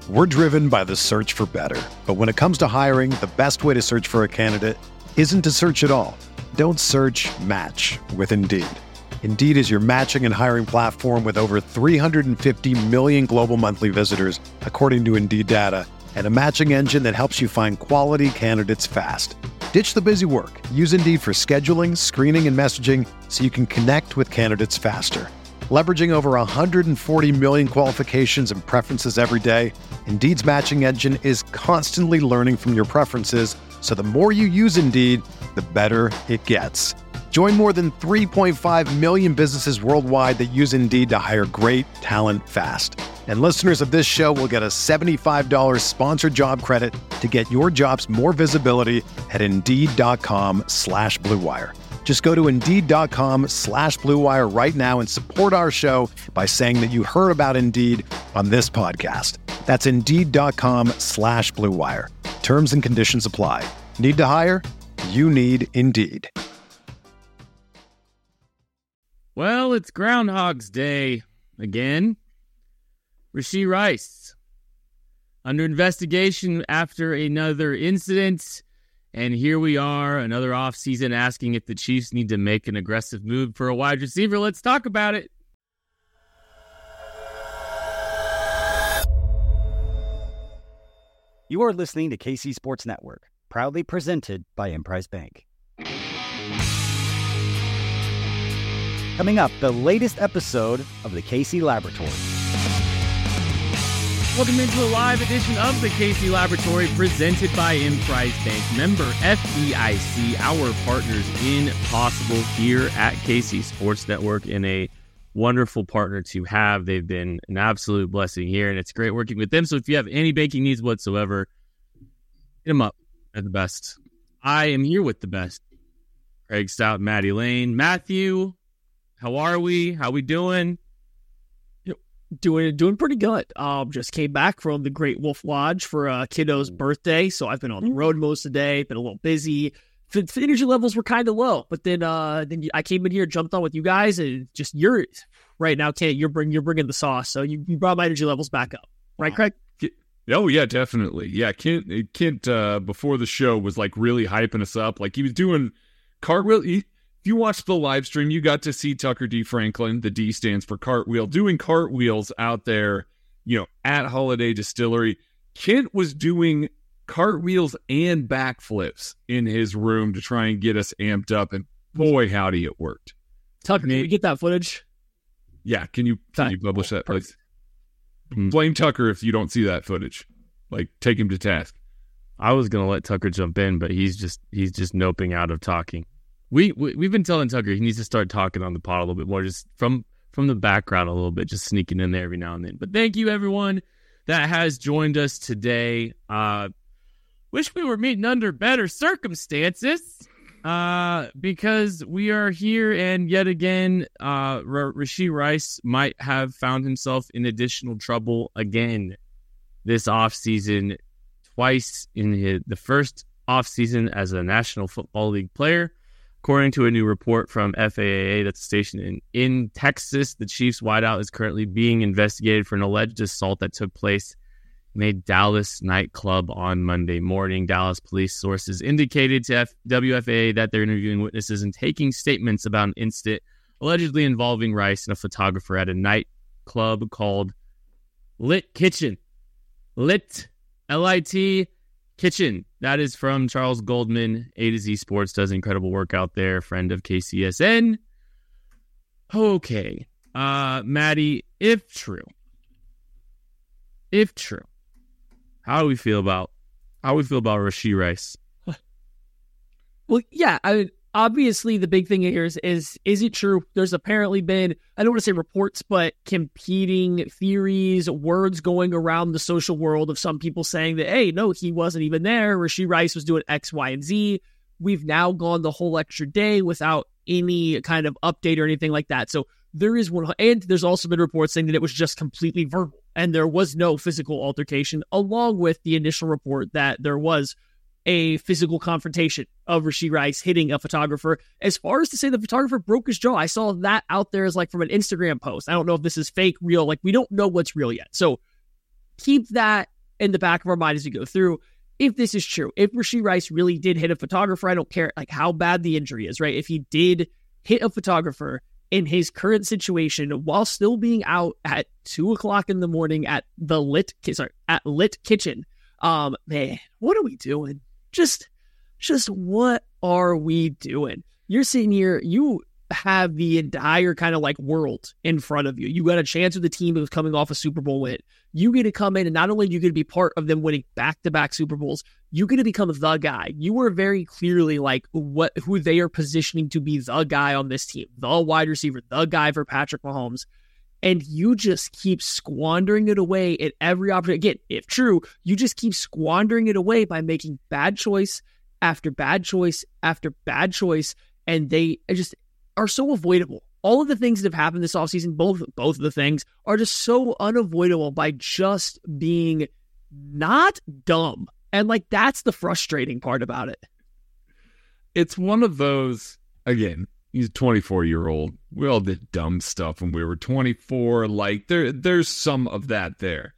We're driven by the search for better. But when it comes to hiring, the best way to search for a candidate isn't to search at all. Don't search, match with Indeed. Indeed is your matching and hiring platform with over 350 million global monthly visitors, according to Indeed data, and a matching engine that helps you find quality candidates fast. Ditch the busy work. Use Indeed for scheduling, screening, and messaging so you can connect with candidates faster. Leveraging over 140 million qualifications and preferences every day, Indeed's matching engine is constantly learning from your preferences, so the more you use Indeed, the better it gets. Join more than 3.5 million businesses worldwide that use Indeed to hire great talent fast. And listeners of this show will get a $75 sponsored job credit to get your jobs more visibility at Indeed.com/Blue Wire. Just go to Indeed.com/Blue Wire right now and support our show by saying that you heard about Indeed on this podcast. That's Indeed.com/Blue Wire. Terms and conditions apply. Need to hire? You need Indeed. Well, it's Groundhog's Day again. Rashee Rice under investigation after another incident. And here we are, another offseason asking if the Chiefs need to make an aggressive move for a wide receiver. Let's talk about it. You are listening to KC Sports Network, proudly presented by Emprise Bank. Coming up, the latest episode of the KC Laboratory. Welcome into a live edition of the KC Laboratory presented by Emprise Bank. Member FDIC, our partners in possible here at KC Sports Network, and a wonderful partner to have. They've been an absolute blessing here, and it's great working with them. So if you have any banking needs whatsoever, hit them up. They're the best. I am here with the best. Craig Stout, Maddie Lane. Matthew, how are we? How we doing? Doing pretty good. Just came back from the Great Wolf Lodge for kiddo's birthday, so I've been on the road most of the day. Been a little busy. Energy levels were kind of low, but then I came in here, jumped on with you guys, and just you're right now, Kent. You're bringing the sauce, so you brought my energy levels back up, right, Craig? Oh yeah, definitely. Yeah, Kent before the show was like really hyping us up, like he was doing cartwheel. If you watched the live stream, you got to see Tucker D. Franklin, the D stands for cartwheel, doing cartwheels out there, at Holiday Distillery. Kent was doing cartwheels and backflips in his room to try and get us amped up, and boy, howdy, it worked. Tucker, can we get that footage? Yeah, can you publish that, please? Blame Tucker if you don't see that footage. Like, take him to task. I was going to let Tucker jump in, but he's just noping out of talking. We've been telling Tucker he needs to start talking on the pod a little bit more, just from the background a little bit, just sneaking in there every now and then. But thank you, everyone that has joined us today. Wish we were meeting under better circumstances, because we are here, and yet again, Rashee Rice might have found himself in additional trouble again this offseason, twice in the first offseason as a National Football League player. According to a new report from FAA, that's a station in Texas, the Chiefs wideout is currently being investigated for an alleged assault that took place in a Dallas nightclub on Monday morning. Dallas police sources indicated to WFAA that they're interviewing witnesses and taking statements about an incident allegedly involving Rice and a photographer at a nightclub called Lit Kitchen. Lit, L-I-T, Kitchen. That is from Charles Goldman. A to Z Sports does incredible work out there. Friend of KCSN. Okay. Maddie, if true, how do we feel about Rashee Rice? Well, yeah, obviously the big thing here is it true? There's apparently been, I don't want to say reports, but competing theories, words going around the social world of some people saying that, hey, no, he wasn't even there. Rashee Rice was doing X, Y, and Z. We've now gone the whole extra day without any kind of update or anything like that. So there is one, and there's also been reports saying that it was just completely verbal and there was no physical altercation, along with the initial report that there was a physical confrontation of Rashee Rice hitting a photographer. As far as to say the photographer broke his jaw, I saw that out there as like from an Instagram post. I don't know if this is fake, real, like we don't know what's real yet. So keep that in the back of our mind as we go through. If this is true, if Rashee Rice really did hit a photographer, I don't care like how bad the injury is, right? If he did hit a photographer in his current situation while still being out at 2:00 in the morning at the Lit Kitchen, man, what are we doing? Just what are we doing? You're sitting here, you have the entire kind of like world in front of you. You got a chance with the team that was coming off a Super Bowl win. You get to come in and not only are you going to be part of them winning back-to-back Super Bowls, you're going to become the guy. You were very clearly like who they are positioning to be the guy on this team, the wide receiver, the guy for Patrick Mahomes. And you just keep squandering it away at every opportunity. Again, if true, you just keep squandering it away by making bad choice after bad choice after bad choice. And they just are so avoidable. All of the things that have happened this offseason, both of the things, are just so unavoidable by just being not dumb. And like, that's the frustrating part about it. It's one of those, again, he's a 24-year-old. We all did dumb stuff when we were 24. Like, there's some of that there.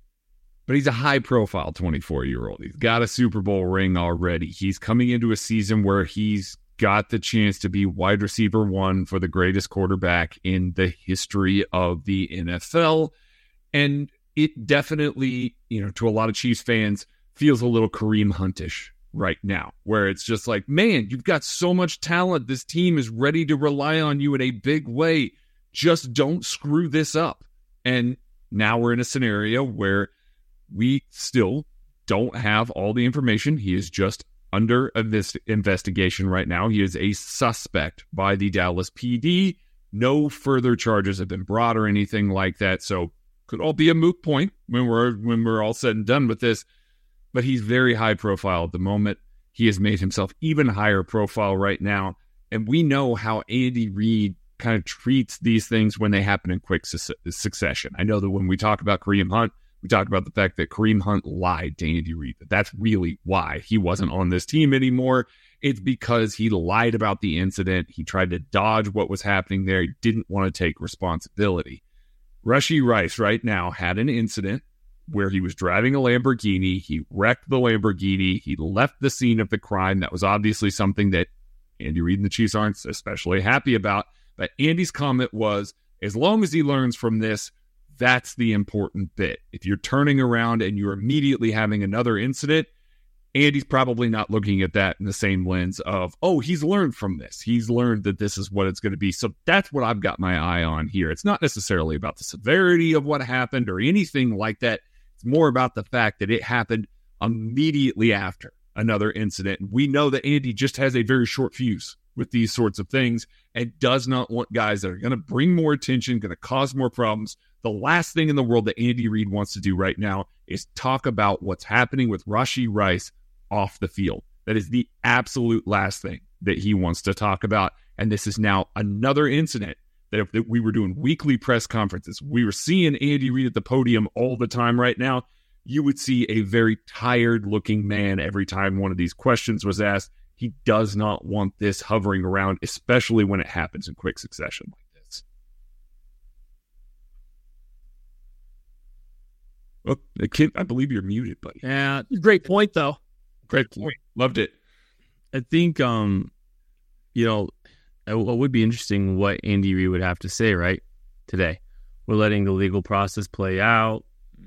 But he's a high-profile 24-year-old. He's got a Super Bowl ring already. He's coming into a season where he's got the chance to be wide receiver 1 for the greatest quarterback in the history of the NFL. And it definitely, to a lot of Chiefs fans, feels a little Kareem Hunt-ish right now, where it's just like, man, you've got so much talent. This team is ready to rely on you in a big way. Just don't screw this up. And now we're in a scenario where we still don't have all the information. He is just under investigation right now. He is a suspect by the Dallas PD. No further charges have been brought or anything like that. So could all be a moot point when we're all said and done with this. But he's very high profile at the moment. He has made himself even higher profile right now. And we know how Andy Reid kind of treats these things when they happen in quick succession. I know that when we talk about Kareem Hunt, we talked about the fact that Kareem Hunt lied to Andy Reid. That's really why he wasn't on this team anymore. It's because he lied about the incident. He tried to dodge what was happening there. He didn't want to take responsibility. Rashee Rice right now had an incident where he was driving a Lamborghini. He wrecked the Lamborghini. He left the scene of the crime. That was obviously something that Andy Reid and the Chiefs aren't especially happy about. But Andy's comment was, as long as he learns from this, that's the important bit. If you're turning around and you're immediately having another incident, Andy's probably not looking at that in the same lens of, oh, he's learned from this. He's learned that this is what it's going to be. So that's what I've got my eye on here. It's not necessarily about the severity of what happened or anything like that. It's more about the fact that it happened immediately after another incident. We know that Andy just has a very short fuse with these sorts of things and does not want guys that are going to bring more attention, going to cause more problems. The last thing in the world that Andy Reid wants to do right now is talk about what's happening with Rashee Rice off the field. That is the absolute last thing that he wants to talk about. And this is now another incident that if we were doing weekly press conferences, we were seeing Andy Reid at the podium all the time right now, you would see a very tired-looking man every time one of these questions was asked. He does not want this hovering around, especially when it happens in quick succession like this. Oh, Kent, I believe you're muted, buddy. Yeah, great point, though. Great point. Loved it. I think, it would be interesting what Andy Reid would have to say, right, today. We're letting the legal process play out.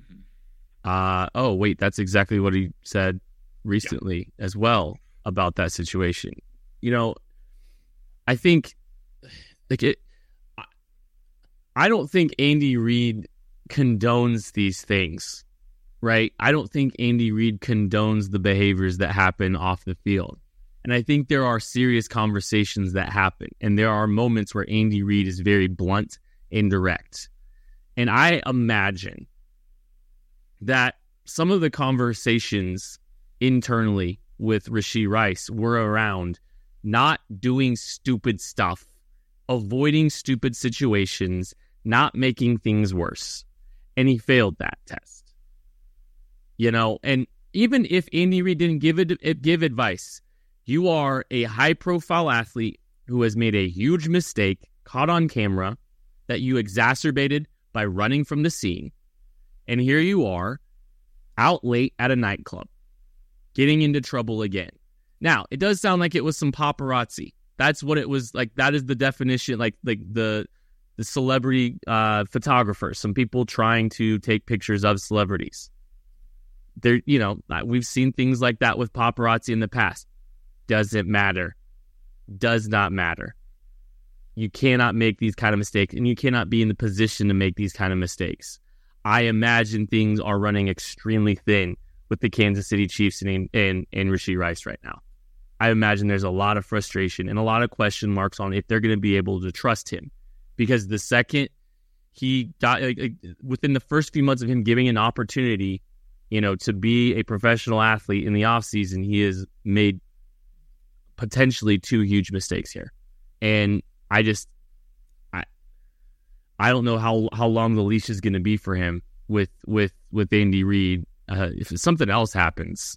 That's exactly what he said recently as well about that situation. I think I don't think Andy Reid condones these things, right? I don't think Andy Reid condones the behaviors that happen off the field. And I think there are serious conversations that happen. And there are moments where Andy Reid is very blunt and direct. And I imagine that some of the conversations internally with Rashee Rice were around not doing stupid stuff, avoiding stupid situations, not making things worse. And he failed that test. And even if Andy Reid didn't give advice, you are a high-profile athlete who has made a huge mistake, caught on camera, that you exacerbated by running from the scene. And here you are, out late at a nightclub, getting into trouble again. Now, it does sound like it was some paparazzi. That's what it was like. That is the definition, like the celebrity photographers, some people trying to take pictures of celebrities. There, we've seen things like that with paparazzi in the past. Doesn't matter. Does not matter. You cannot make these kind of mistakes, and you cannot be in the position to make these kind of mistakes. I imagine things are running extremely thin with the Kansas City Chiefs and Rashee Rice right now. I imagine there's a lot of frustration and a lot of question marks on if they're going to be able to trust him. Because the second he got, within the first few months of him giving an opportunity, to be a professional athlete in the offseason, he has made potentially 2 huge mistakes here. And I don't know how long the leash is going to be for him with Andy Reid. If something else happens,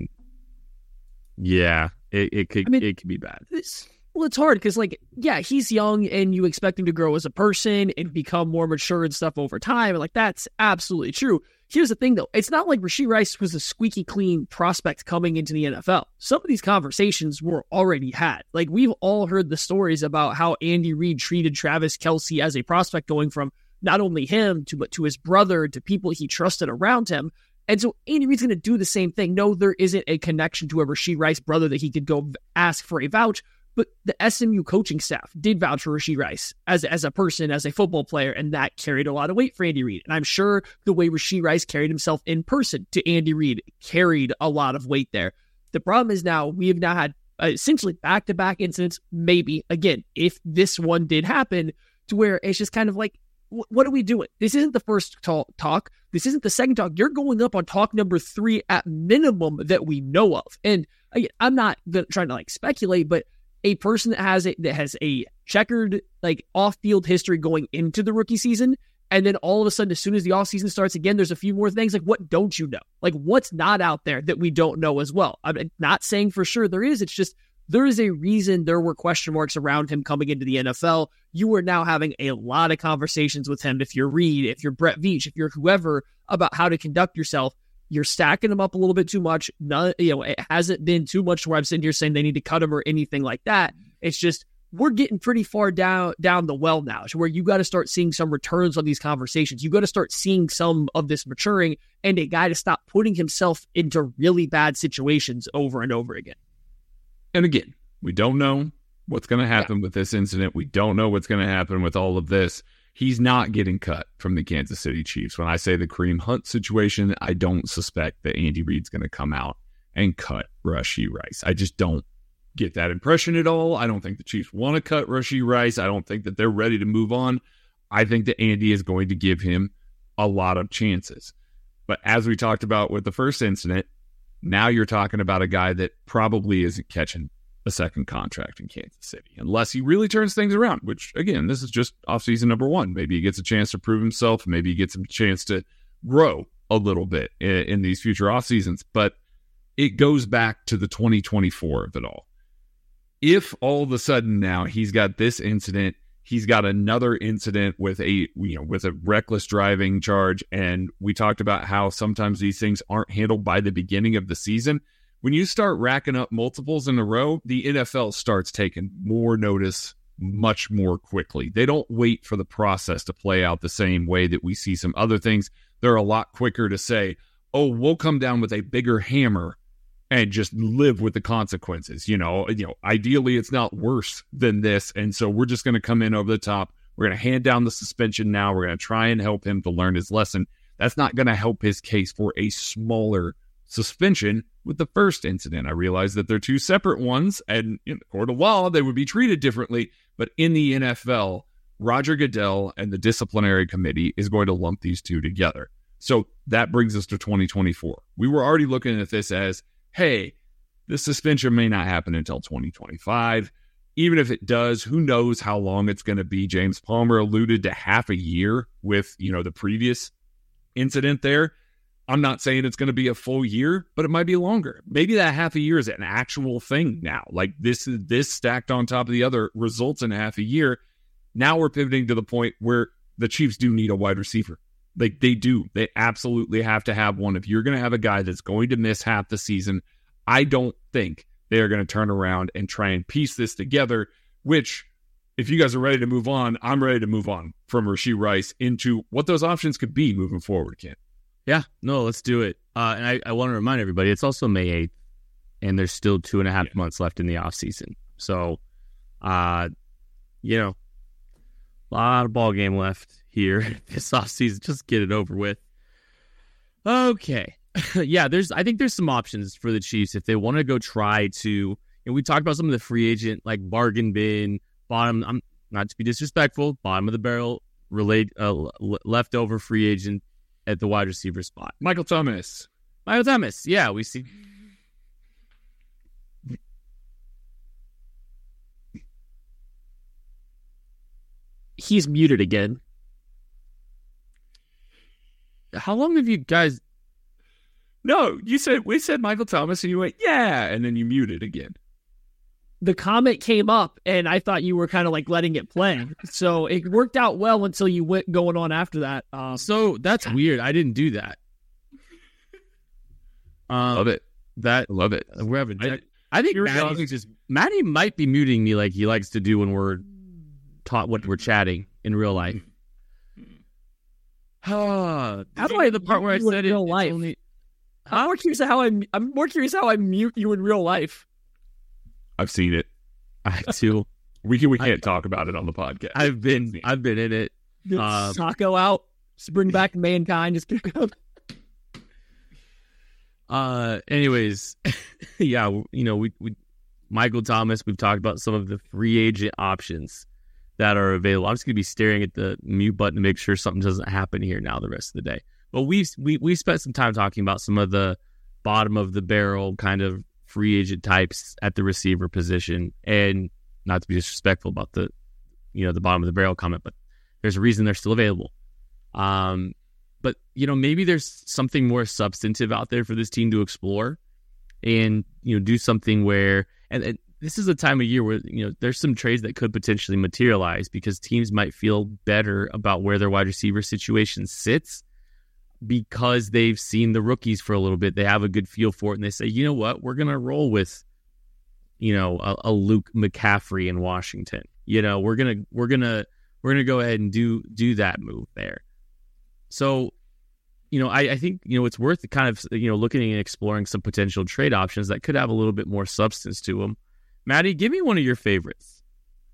it could be bad. It's hard because, he's young and you expect him to grow as a person and become more mature and stuff over time. And, that's absolutely true. Here's the thing, though. It's not like Rashee Rice was a squeaky clean prospect coming into the NFL. Some of these conversations were already had. We've all heard the stories about how Andy Reid treated Travis Kelce as a prospect, going from not only him but to his brother, to people he trusted around him. And so Andy Reid's going to do the same thing. No, there isn't a connection to a Rashee Rice brother that he could go ask for a vouch, but the SMU coaching staff did vouch for Rashee Rice as a person, as a football player, and that carried a lot of weight for Andy Reid. And I'm sure the way Rashee Rice carried himself in person to Andy Reid carried a lot of weight there. The problem is now we have now had essentially back-to-back incidents, maybe, again, if this one did happen, to where it's just kind of like, what are we doing? This isn't the first talk. This isn't the second talk. You're going up on talk number 3 at minimum that we know of. And again, I'm not trying to speculate, but a person that has a checkered off-field history going into the rookie season, and then all of a sudden, as soon as the offseason starts again, there's a few more things. What don't you know? What's not out there that we don't know as well? I'm not saying for sure there is. It's just there is a reason there were question marks around him coming into the NFL. You are now having a lot of conversations with him. If you're Reid, if you're Brett Veach, if you're whoever, about how to conduct yourself. You're stacking him up a little bit too much. It hasn't been too much where I'm sitting here saying they need to cut him or anything like that. It's just we're getting pretty far down the well now, to where you got to start seeing some returns on these conversations. You got to start seeing some of this maturing, and a guy to stop putting himself into really bad situations over and over again. And again, we don't know what's going to happen with this incident. We don't know what's going to happen with all of this. He's not getting cut from the Kansas City Chiefs. When I say the Kareem Hunt situation, I don't suspect that Andy Reid's going to come out and cut Rashee Rice. I just don't get that impression at all. I don't think the Chiefs want to cut Rashee Rice. I don't think that they're ready to move on. I think that Andy is going to give him a lot of chances. But as we talked about with the first incident, now you're talking about a guy that probably isn't catching a second contract in Kansas City, unless he really turns things around, which, again, this is just offseason number 1. Maybe he gets a chance to prove himself. Maybe he gets a chance to grow a little bit in these future off seasons. But it goes back to the 2024 of it all. If all of a sudden now he's got this incident, he's got another incident with a reckless driving charge, and we talked about how sometimes these things aren't handled by the beginning of the season. When you start racking up multiples in a row, the NFL starts taking more notice much more quickly. They don't wait for the process to play out the same way that we see some other things. They're a lot quicker to say, oh, we'll come down with a bigger hammer and just live with the consequences. Ideally it's not worse than this. And so we're just going to come in over the top. We're going to hand down the suspension now. We're going to try and help him to learn his lesson. That's not going to help his case for a smaller suspension with the first incident. I realize that they're 2 separate ones, and in the court of law, they would be treated differently. But in the NFL, Roger Goodell and the disciplinary committee is going to lump these 2 together. So that brings us to 2024. We were already looking at this as, hey, this suspension may not happen until 2025. Even if it does, who knows how long it's going to be. James Palmer alluded to half a year with, the previous incident there. I'm not saying it's going to be a full year, but it might be longer. Maybe that half a year is an actual thing now. This stacked on top of the other results in half a year. Now we're pivoting to the point where the Chiefs do need a wide receiver. Like they do. They absolutely have to have one. If you're going to have a guy that's going to miss half the season, I don't think they are going to turn around and try and piece this together, which if you guys are ready to move on, I'm ready to move on from Rashee Rice into what those options could be moving forward, Kent. Yeah, no, let's do it. And I want to remind everybody, it's also May 8th, and there's still 2.5 months left in the offseason. So, a lot of ball game left here this offseason. Just get it over with. Okay. Yeah, I think there's some options for the Chiefs if they want to go try to, and we talked about some of the free agent, like bargain bin, bottom, I'm not to be disrespectful, bottom of the barrel, leftover free agent at the wide receiver spot. Michael Thomas. Yeah, we see. He's muted again. How long have you guys... No, we said Michael Thomas, and you went, yeah, and then you muted again. The comment came up, and I thought you were kind of like letting it play. So it worked out well until you went going on after that. So that's weird. I didn't do that. Love it. Love it. We're having. I think Maddie might be muting me like he likes to do when we're taught what we're chatting in real life. How do I the part where I said it? Life. I'm more curious how I mute you in real life. I've seen it. I too. We can't talk about it on the podcast. I've been in it. Sacco out. Just bring back mankind. Just pick up. Anyways, yeah, we Michael Thomas. We've talked about some of the free agent options that are available. I'm just gonna be staring at the mute button to make sure something doesn't happen here now the rest of the day. But we spent some time talking about some of the bottom of the barrel kind of free agent types at the receiver position, and not to be disrespectful about the bottom of the barrel comment, but there's a reason they're still available. But maybe there's something more substantive out there for this team to explore, and do something where and this is a time of year where there's some trades that could potentially materialize because teams might feel better about where their wide receiver situation sits because they've seen the rookies for a little bit. They have a good feel for it, and they say, you know what, we're gonna roll with a Luke McCaffrey in Washington. We're gonna go ahead and do that move there. So I think it's worth kind of looking and exploring some potential trade options that could have a little bit more substance to them. Maddie, give me one of your favorites.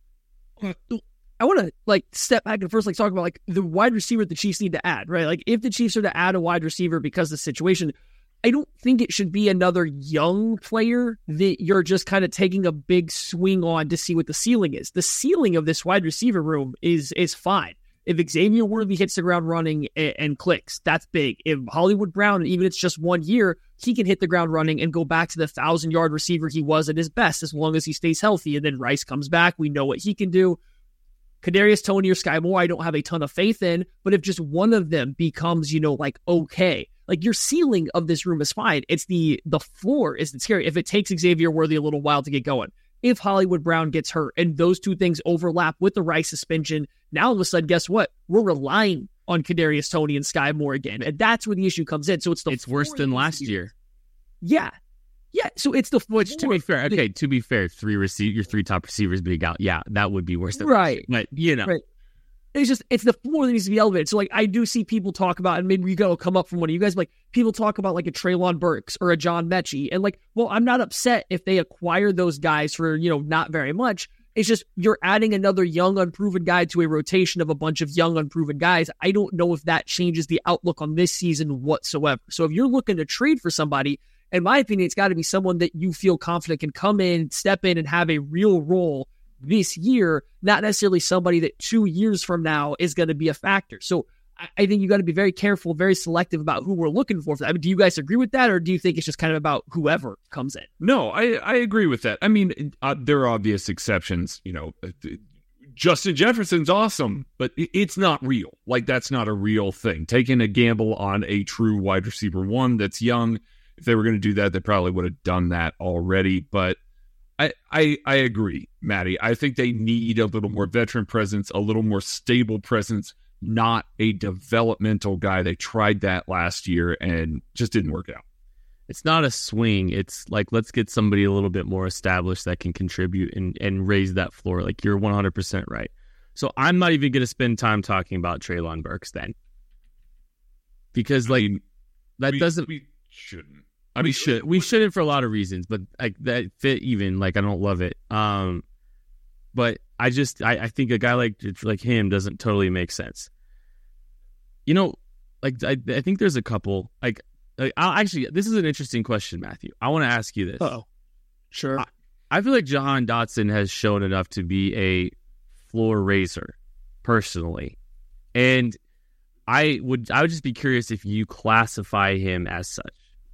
I want to step back and first talk about the wide receiver the Chiefs need to add, right? If the Chiefs are to add a wide receiver because of the situation, I don't think it should be another young player that you're just kind of taking a big swing on to see what the ceiling is. The ceiling of this wide receiver room is fine. If Xavier Worthy hits the ground running and clicks, that's big. If Hollywood Brown, even if it's just 1 year, he can hit the ground running and go back to the 1,000-yard receiver he was at his best as long as he stays healthy. And then Rice comes back. We know what he can do. Kadarius Toney or Sky Moore, I don't have a ton of faith in, but if just one of them becomes, okay, your ceiling of this room is fine. It's the floor is scary. If it takes Xavier Worthy a little while to get going, if Hollywood Brown gets hurt and those two things overlap with the Rice suspension, now all of a sudden, guess what? We're relying on Kadarius Toney and Sky Moore again, and that's where the issue comes in. So it's worse than last year. Yeah. So it's the which to be fair, your three top receivers being out. Yeah, that would be worse than right. But right. It's the floor that needs to be elevated. So I do see people talk about, and maybe we go come up from one of you guys, people talk about a Treylon Burks or a John Mechie, and I'm not upset if they acquire those guys for not very much. It's just you're adding another young, unproven guy to a rotation of a bunch of young, unproven guys. I don't know if that changes the outlook on this season whatsoever. So if you're looking to trade for somebody, in my opinion, it's got to be someone that you feel confident can come in, step in, and have a real role this year, not necessarily somebody that 2 years from now is going to be a factor. So I think you got to be very careful, very selective about who we're looking for. I mean, do you guys agree with that, or do you think it's just kind of about whoever comes in? No, I agree with that. I mean, there are obvious exceptions. Justin Jefferson's awesome, but it's not real. That's not a real thing. Taking a gamble on a true wide receiver one that's young, if they were going to do that, they probably would have done that already. But I agree, Maddie. I think they need a little more veteran presence, a little more stable presence not a developmental guy. They tried that last year and just didn't work out. It's not a swing. It's like, let's get somebody a little bit more established that can contribute and raise that floor. Like, you're 100% right. So I'm not even going to spend time talking about Treylon Burks then. Because we shouldn't. We shouldn't for a lot of reasons, but like that fit even, like, I don't love it. But I think a guy like him doesn't totally make sense. You know, like I think there's a couple, like actually, this is an interesting question, Matthew. I want to ask you this. Oh, sure. I feel like Jahan Dotson has shown enough to be a floor raiser, personally, and I would just be curious if you classify him as such.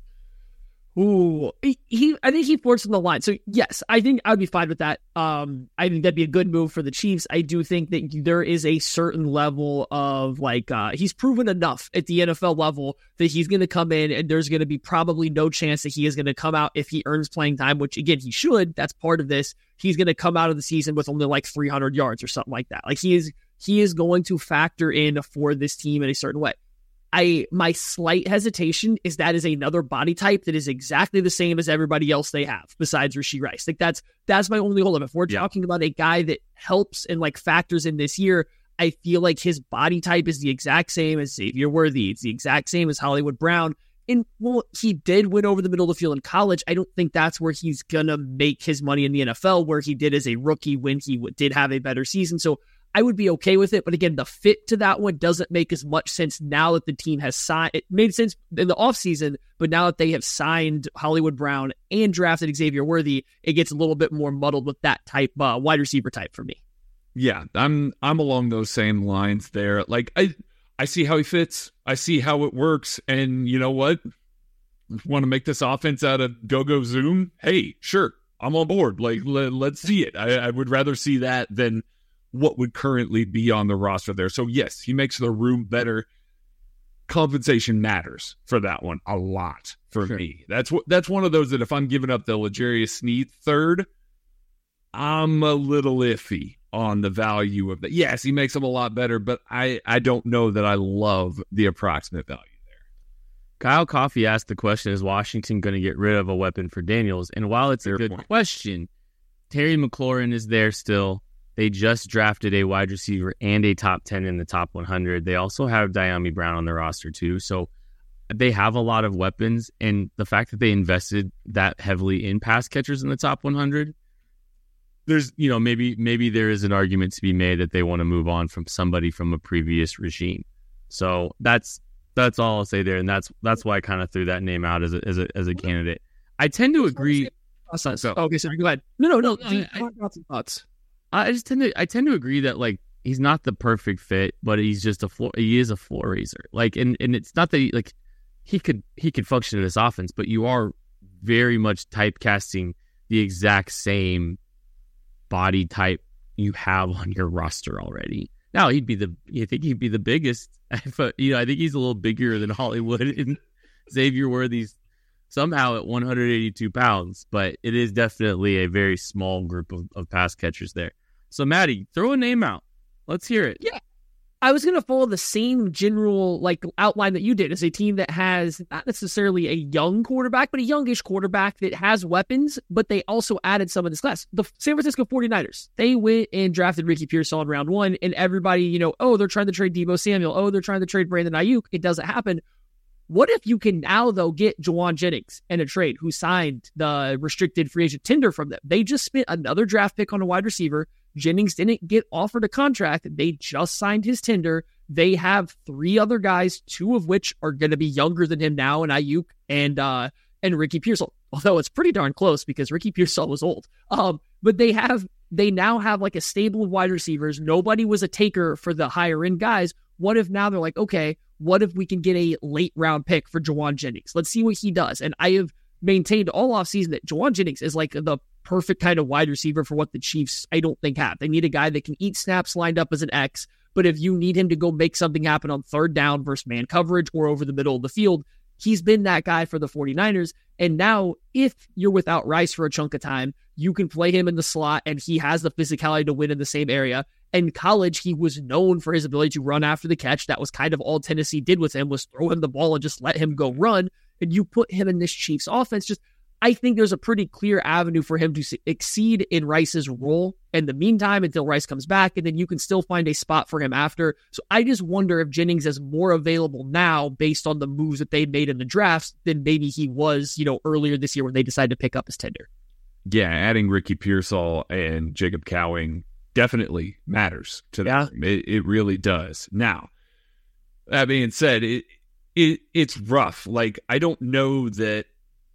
Ooh, I think he forced on the line. So yes, I think I would be fine with that. I think that'd be a good move for the Chiefs. I do think that there is a certain level of he's proven enough at the NFL level that he's going to come in and there's going to be probably no chance that he is going to come out if he earns playing time, which again, he should. That's part of this. He's going to come out of the season with only like 300 yards or something like that. Like he is going to factor in for this team in a certain way. My slight hesitation is that is another body type that is exactly the same as everybody else they have besides Rashee Rice. Like that's my only hold up. If we're talking about a guy that helps and like factors in this year, I feel like his body type is the exact same as Xavier Worthy. It's the exact same as Hollywood Brown. And well, he did win over the middle of the field in college. I don't think that's where he's going to make his money in the NFL, where he did as a rookie when he did have a better season. So I would be okay with it. But again, the fit to that one doesn't make as much sense now that the team has signed. It made sense in the offseason, but now that they have signed Hollywood Brown and drafted Xavier Worthy, it gets a little bit more muddled with that type, wide receiver type for me. Yeah, I'm along those same lines there. Like, I see how he fits. I see how it works. And you know what? Want to make this offense out of go-go Zoom? Hey, sure, I'm on board. Like, let's see it. I would rather see that than what would currently be on the roster there. So yes, he makes the room better. Compensation matters for that one a lot for me. That's one of those that if I'm giving up the L'Jarius Sneed third, I'm a little iffy on the value of that. Yes, he makes them a lot better, but I don't know that I love the approximate value there. Kyle Coffey asked the question, is Washington going to get rid of a weapon for Daniels? And while it's a good question, Terry McLaurin is there still. They just drafted a wide receiver and a top 10 in the top 100. They also have Dyami Brown on their roster too. So they have a lot of weapons. And the fact that they invested that heavily in pass catchers in the top 100, there's, maybe there is an argument to be made that they want to move on from somebody from a previous regime. So that's all I'll say there. And that's why I kind of threw that name out as a candidate. I tend to agree. Okay, so go ahead. No. I got some thoughts. I tend to agree that like he's not the perfect fit, but he's just he is a floor raiser. Like, and it's not that he could function in this offense, but you are very much typecasting the exact same body type you have on your roster already. Now I think he'd be the biggest, but I think he's a little bigger than Hollywood and Xavier Worthy's somehow at 182 pounds, but it is definitely a very small group of pass catchers there. So, Maddie, throw a name out. Let's hear it. Yeah. I was going to follow the same general outline that you did as a team that has not necessarily a young quarterback, but a youngish quarterback that has weapons, but they also added some in this class. The San Francisco 49ers, they went and drafted Ricky Pearsall in round 1, and everybody, they're trying to trade Deebo Samuel. Oh, they're trying to trade Brandon Ayuk. It doesn't happen. What if you can now, though, get Juwan Jennings in a trade, who signed the restricted free agent tender from them? They just spent another draft pick on a wide receiver. Jennings didn't get offered a contract. They just signed his tender. They have 3 other guys, 2 of which are going to be younger than him now, and Ayuk and Ricky Pearsall. Although it's pretty darn close because Ricky Pearsall was old. But they now have like a stable of wide receivers. Nobody was a taker for the higher end guys. What if now they're like, okay, what if we can get a late round pick for Juwan Jennings? Let's see what he does. And I have maintained all offseason that Juwan Jennings is like the perfect kind of wide receiver for what the Chiefs, I don't think, have. They need a guy that can eat snaps lined up as an X, but if you need him to go make something happen on third down versus man coverage or over the middle of the field, he's been that guy for the 49ers. And now if you're without Rice for a chunk of time, you can play him in the slot and he has the physicality to win in the same area. In college, he was known for his ability to run after the catch. That was kind of all Tennessee did with him, was throw him the ball and just let him go run. And you put him in this Chiefs offense, I think there's a pretty clear avenue for him to exceed in Rice's role in the meantime until Rice comes back, and then you can still find a spot for him after. So I just wonder if Jennings is more available now based on the moves that they made in the drafts than maybe he was, earlier this year when they decided to pick up his tender. Yeah, adding Ricky Pearsall and Jacob Cowing definitely matters to them. Yeah. It really does. Now, that being said, it's rough. Like, I don't know that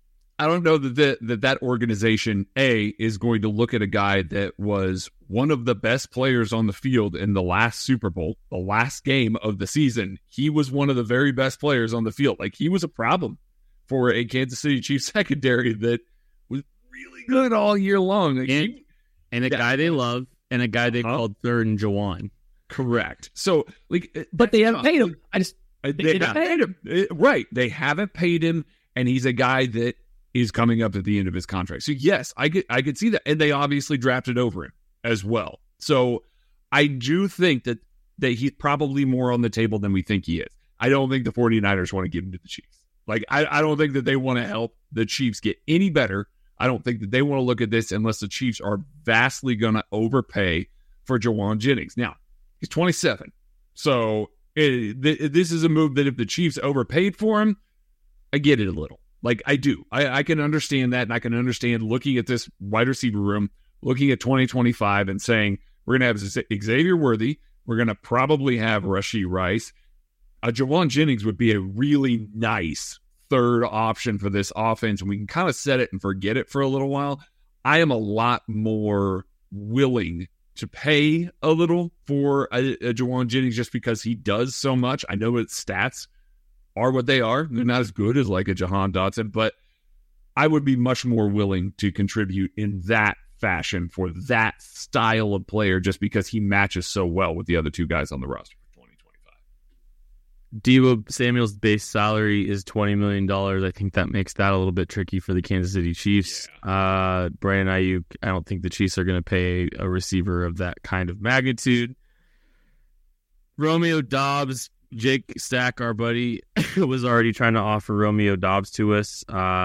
that organization, is going to look at a guy that was one of the best players on the field in the last Super Bowl, the last game of the season. He was one of the very best players on the field. Like, he was a problem for a Kansas City Chiefs secondary that was really good all year long. Like, and a guy they love, and a guy they called Third and Juwan. Correct. So, but they haven't paid him. They haven't paid him. Right. They haven't paid him, and he's a guy that is coming up at the end of his contract. So yes, I could see that. And they obviously drafted over him as well. So I do think that he's probably more on the table than we think he is. I don't think the 49ers want to give him to the Chiefs. Like, I don't think that they want to help the Chiefs get any better. I don't think that they want to look at this unless the Chiefs are vastly going to overpay for Jauan Jennings. Now, he's 27. So this is a move that if the Chiefs overpaid for him, I get it a little. Like, I do. I can understand that, and I can understand looking at this wide receiver room, looking at 2025 and saying, we're going to have Xavier Worthy, we're going to probably have Rashee Rice. Jauan Jennings would be a really nice third option for this offense, and we can kind of set it and forget it for a little while. I am a lot more willing to pay a little for a Jauan Jennings just because he does so much. I know his stats are what they are. They're not as good as like a Jahan Dotson, but I would be much more willing to contribute in that fashion for that style of player just because he matches so well with the other two guys on the roster for 2025. Deebo Samuel's base salary is $20 million. I think that makes that a little bit tricky for the Kansas City Chiefs. Yeah. Brandon Ayuk, I don't think the Chiefs are going to pay a receiver of that kind of magnitude. Romeo Doubs, Jake Stack, our buddy, was already trying to offer Romeo Doubs to us.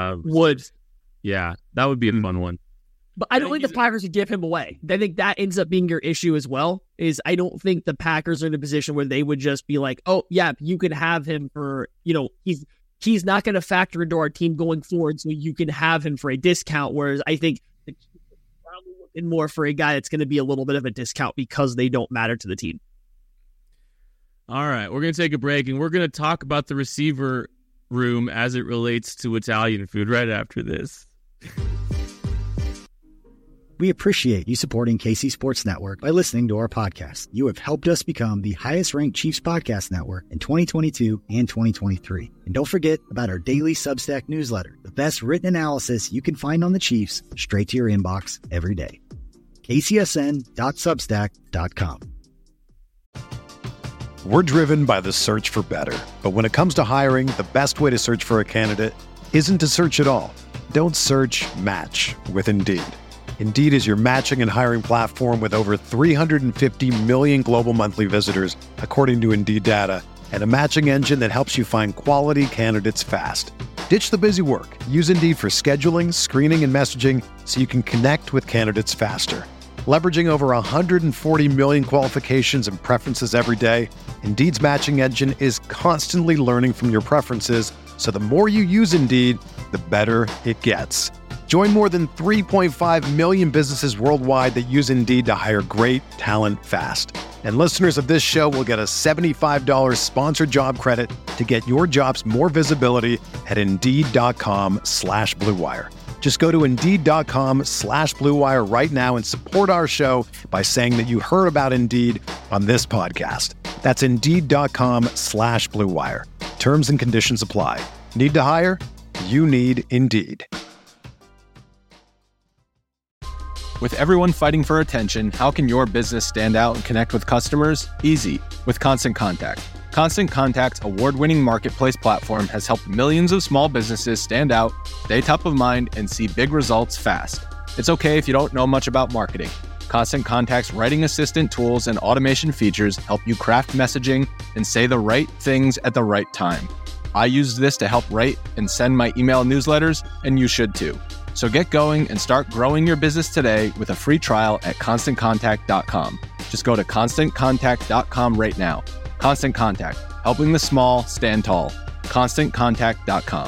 Yeah, that would be a fun one. But I don't think the Packers would give him away. I think that ends up being your issue as well, is I don't think the Packers are in a position where they would just be like, oh, yeah, you can have him for, he's not going to factor into our team going forward, so you can have him for a discount, whereas I think the Chiefs are probably looking more for a guy that's going to be a little bit of a discount because they don't matter to the team. All right, we're going to take a break, and we're going to talk about the receiver room as it relates to Italian food right after this. We appreciate you supporting KC Sports Network by listening to our podcast. You have helped us become the highest-ranked Chiefs podcast network in 2022 and 2023. And don't forget about our daily Substack newsletter, the best written analysis you can find on the Chiefs straight to your inbox every day. kcsn.substack.com. We're driven by the search for better. But when it comes to hiring, the best way to search for a candidate isn't to search at all. Don't search, match with Indeed. Indeed is your matching and hiring platform with over 350 million global monthly visitors, according to Indeed data, and a matching engine that helps you find quality candidates fast. Ditch the busy work. Use Indeed for scheduling, screening, and messaging so you can connect with candidates faster. Leveraging over 140 million qualifications and preferences every day, Indeed's matching engine is constantly learning from your preferences, so the more you use Indeed, the better it gets. Join more than 3.5 million businesses worldwide that use Indeed to hire great talent fast. And listeners of this show will get a $75 sponsored job credit to get your jobs more visibility at Indeed.com/Blue Wire. Just go to Indeed.com/Blue Wire right now and support our show by saying that you heard about Indeed on this podcast. That's Indeed.com/Blue Wire. Terms and conditions apply. Need to hire? You need Indeed. With everyone fighting for attention, how can your business stand out and connect with customers? Easy, with Constant Contact. Constant Contact's award-winning marketplace platform has helped millions of small businesses stand out, stay top of mind, and see big results fast. It's okay if you don't know much about marketing. Constant Contact's writing assistant tools and automation features help you craft messaging and say the right things at the right time. I used this to help write and send my email newsletters, and you should too. So get going and start growing your business today with a free trial at ConstantContact.com. Just go to ConstantContact.com right now. Constant Contact, helping the small stand tall. ConstantContact.com.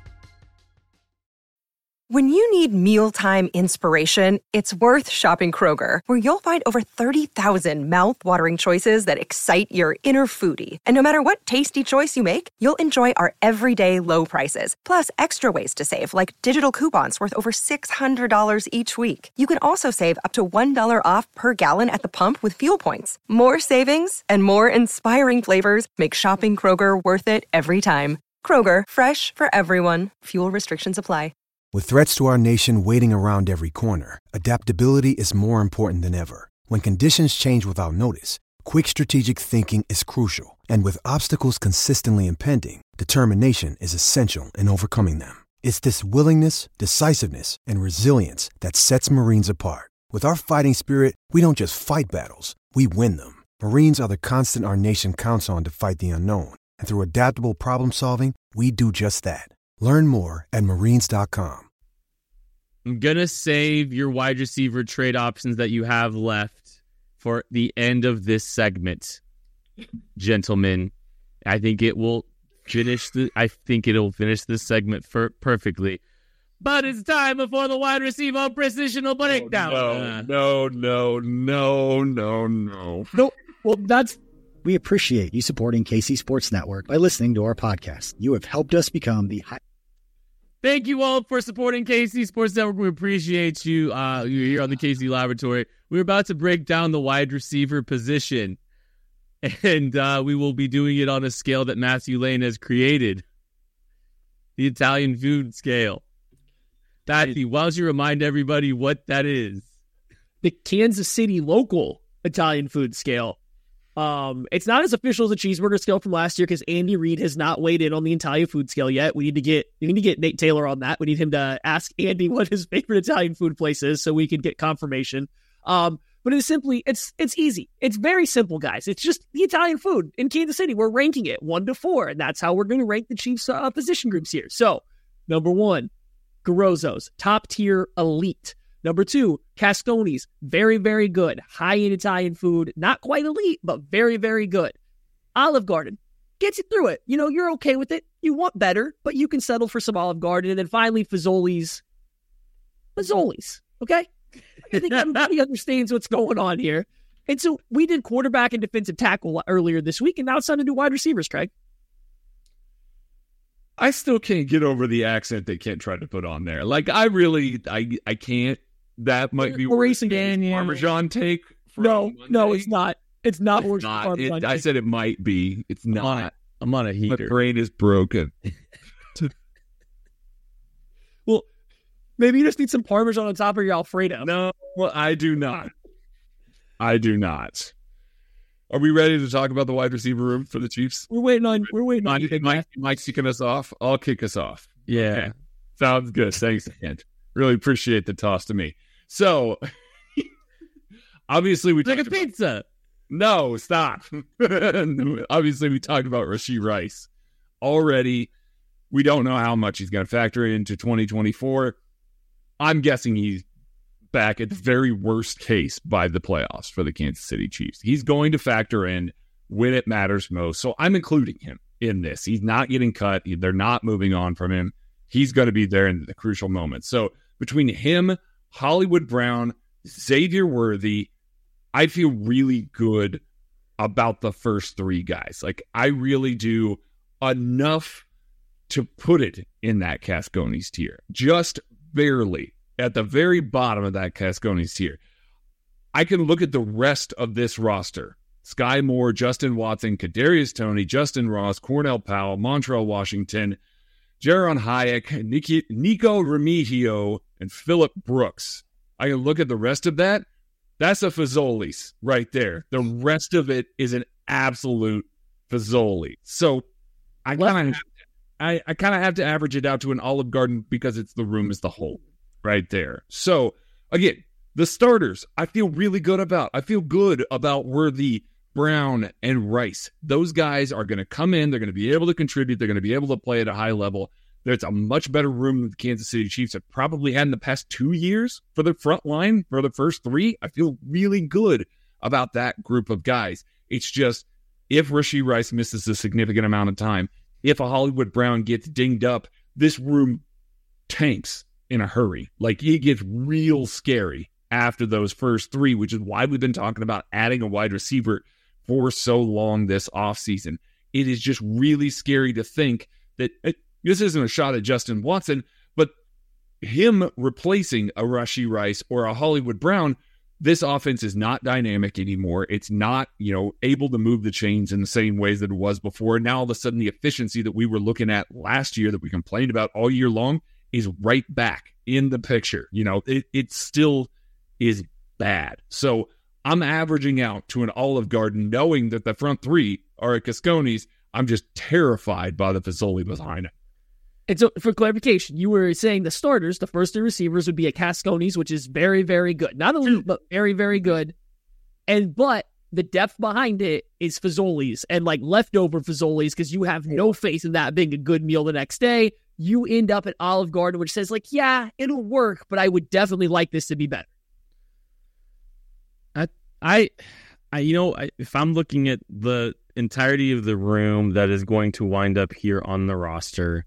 When you need mealtime inspiration, it's worth shopping Kroger, where you'll find over 30,000 mouth-watering choices that excite your inner foodie. And no matter what tasty choice you make, you'll enjoy our everyday low prices, plus extra ways to save, like digital coupons worth over $600 each week. You can also save up to $1 off per gallon at the pump with fuel points. More savings and more inspiring flavors make shopping Kroger worth it every time. Kroger, fresh for everyone. Fuel restrictions apply. With threats to our nation waiting around every corner, adaptability is more important than ever. When conditions change without notice, quick strategic thinking is crucial. And with obstacles consistently impending, determination is essential in overcoming them. It's this willingness, decisiveness, and resilience that sets Marines apart. With our fighting spirit, we don't just fight battles, we win them. Marines are the constant our nation counts on to fight the unknown. And through adaptable problem solving, we do just that. Learn more at Marines.com. I'm going to save your wide receiver trade options that you have left for the end of this segment. Gentlemen, I think it'll finish this segment perfectly. But it's time before the wide receiver precisional breakdown. No. No, well, that's... We appreciate you supporting KC Sports Network by listening to our podcast. You have helped us become the Thank you all for supporting KC Sports Network. We appreciate you. You're here on the KC Laboratory. We're about to break down the wide receiver position, and we will be doing it on a scale that Matthew Lane has created, the Italian food scale. Matthew, why don't you remind everybody what that is? The Kansas City local Italian food scale. It's not as official as the cheeseburger scale from last year because Andy Reid has not weighed in on the Italian food scale yet. We need to get Nate Taylor on that. We need him to ask Andy what his favorite Italian food place is so we can get confirmation. But it's easy. It's very simple, guys. It's just the Italian food in Kansas City. We're ranking it 1 to 4, and that's how we're going to rank the Chiefs position groups here. So, number 1, Garozzo's, top tier elite. Number 2, Cascone's, very, very good. High-end Italian food, not quite elite, but very, very good. Olive Garden, gets you through it. You know, you're okay with it. You want better, but you can settle for some Olive Garden. And then finally, Fazoli's, okay? I think everybody understands what's going on here. And so we did quarterback and defensive tackle earlier this week, and now it's time to do wide receivers, Craig. I still can't get over the accent they can't try to put on there. Like, I can't. That might be Maurice and Parmesan take. No, it's not. It's not. I said it might be. It's not. I'm on a heater. My brain is broken. Well, maybe you just need some Parmesan on top of your Alfredo. No, I do not. Are we ready to talk about the wide receiver room for the Chiefs? We're waiting on. Mike's kicking us off. I'll kick us off. Yeah. Okay. Sounds good. Thanks, Kent. Really appreciate the toss to me. So, obviously we like a pizza. No, stop. Obviously we talked about Rashee Rice. Already, we don't know how much he's going to factor into 2024. I'm guessing he's back at the very worst case by the playoffs for the Kansas City Chiefs. He's going to factor in when it matters most. So I'm including him in this. He's not getting cut. They're not moving on from him. He's going to be there in the crucial moments. So between him, Hollywood Brown, Xavier Worthy, I feel really good about the first 3 guys. Like, I really do, enough to put it in that Cascone's tier. Just barely at the very bottom of that Cascone's tier. I can look at the rest of this roster. Sky Moore, Justin Watson, Kadarius Toney, Justin Ross, Cornell Powell, Montrell Washington, Jaron Hayek, Nico Remigio, and Phillip Brooks. I can look at the rest of that. That's a Fazoli's right there. The rest of it is an absolute Fazoli. So I kind of have to average it out to an Olive Garden because it's the room as the whole right there. So again, the starters I feel really good about. I feel good about Worthy, Brown, and Rice. Those guys are going to come in. They're going to be able to contribute. They're going to be able to play at a high level. There's a much better room than the Kansas City Chiefs have probably had in the past 2 years for the front line, for the first three. I feel really good about that group of guys. It's just, if Rashee Rice misses a significant amount of time, if a Hollywood Brown gets dinged up, this room tanks in a hurry. Like, it gets real scary after those first three, which is why we've been talking about adding a wide receiver for so long this offseason. It is just really scary to think that this isn't a shot at Justin Watson, but him replacing a Rashee Rice or a Hollywood Brown, this offense is not dynamic anymore. It's not, able to move the chains in the same ways that it was before. Now, all of a sudden, the efficiency that we were looking at last year that we complained about all year long is right back in the picture. It still is bad. So I'm averaging out to an Olive Garden knowing that the front three are at Cascones. I'm just terrified by the Fazoli behind it. And so, for clarification, you were saying the starters, the first three receivers, would be at Cascones, which is very, very good. Not elite, but very, very good. But the depth behind it is Fazoli's and leftover Fazoli's, because you have no faith in that being a good meal the next day. You end up at Olive Garden, which says yeah, it'll work, but I would definitely like this to be better. If I'm looking at the entirety of the room that is going to wind up here on the roster,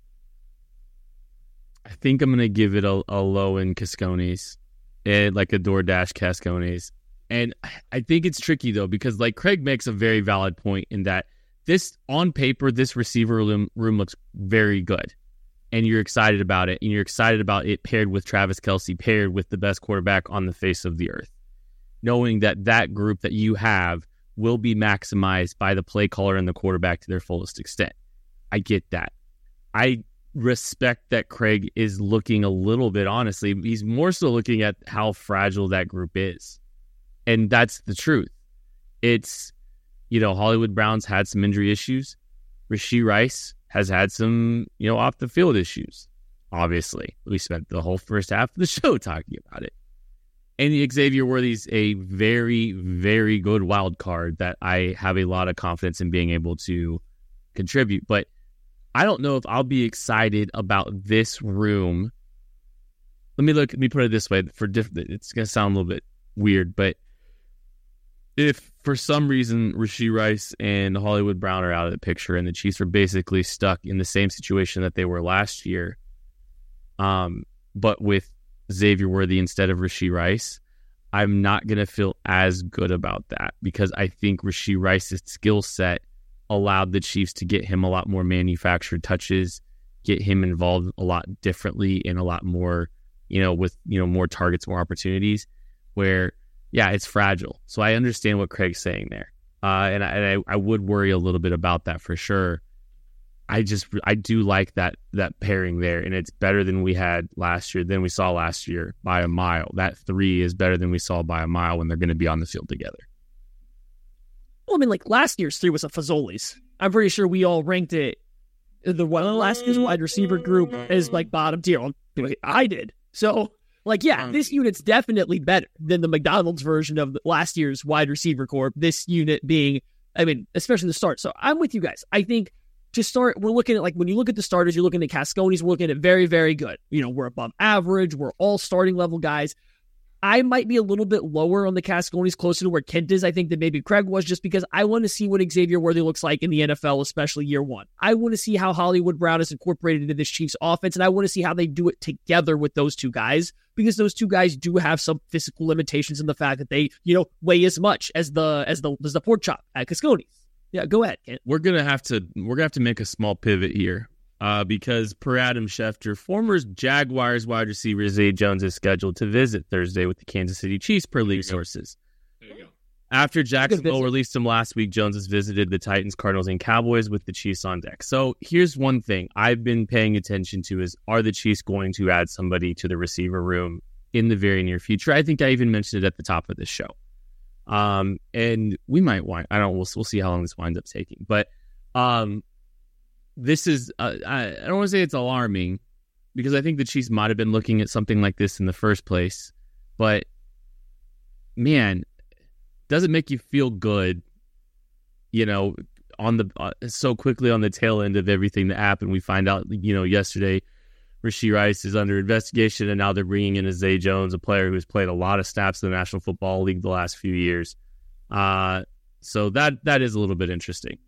I think I'm going to give it a low in Cascones, like a DoorDash Cascones. And I think it's tricky, though, because Craig makes a very valid point in that this, on paper, this receiver room looks very good. And you're excited about it. And you're excited about it paired with Travis Kelce, paired with the best quarterback on the face of the earth. Knowing that group that you have will be maximized by the play caller and the quarterback to their fullest extent. I get that. I respect that Craig is looking a little bit, honestly, he's more so looking at how fragile that group is. And that's the truth. It's, Hollywood Brown's had some injury issues. Rashee Rice has had some, off the field issues. Obviously, we spent the whole first half of the show talking about it. And Xavier Worthy's a very, very good wild card that I have a lot of confidence in being able to contribute. But I don't know if I'll be excited about this room. Let me put it this way. It's going to sound a little bit weird, but if for some reason Rashee Rice and Hollywood Brown are out of the picture and the Chiefs are basically stuck in the same situation that they were last year, but with Xavier Worthy instead of Rashee Rice, I'm not going to feel as good about that, because I think Rashee Rice's skill set allowed the Chiefs to get him a lot more manufactured touches, get him involved a lot differently and a lot more, with, more targets, more opportunities, where, yeah, it's fragile. So I understand what Craig's saying there. And I would worry a little bit about that for sure. I do like that pairing there, and it's better than we saw last year by a mile. That three is better than we saw by a mile when they're going to be on the field together. Well, last year's three was a Fazoli's. I'm pretty sure we all ranked it, last year's wide receiver group is bottom tier. I did. So, this unit's definitely better than the McDonald's version of last year's wide receiver corps. This unit being, especially the start. So I'm with you guys. I think to start, we're looking at, when you look at the starters, you're looking at Cascones, we're looking at very, very good. We're above average. We're all starting level guys. I might be a little bit lower on the Cascones, closer to where Kent is, I think, than maybe Craig was, just because I want to see what Xavier Worthy looks like in the NFL, especially year one. I want to see how Hollywood Brown is incorporated into this Chiefs offense, and I want to see how they do it together with those two guys, because those two guys do have some physical limitations in the fact that they, weigh as much as the pork chop at Cascones. Yeah, go ahead, Kent. We're gonna have to make a small pivot here. Because per Adam Schefter, former Jaguars wide receiver Zay Jones is scheduled to visit Thursday with the Kansas City Chiefs, per league sources. There you go. After Jacksonville released him last week, Jones has visited the Titans, Cardinals, and Cowboys with the Chiefs on deck. So here's one thing I've been paying attention to is, are the Chiefs going to add somebody to the receiver room in the very near future? I think I even mentioned it at the top of this show. And we might we'll see how long this winds up taking. But this is, I don't want to say it's alarming, because I think the Chiefs might have been looking at something like this in the first place. But man, does it make you feel good, on the so quickly on the tail end of everything that happened? We find out, yesterday, Rashee Rice is under investigation, and now they're bringing in a Zay Jones, a player who's played a lot of snaps in the National Football League the last few years. So that is a little bit interesting.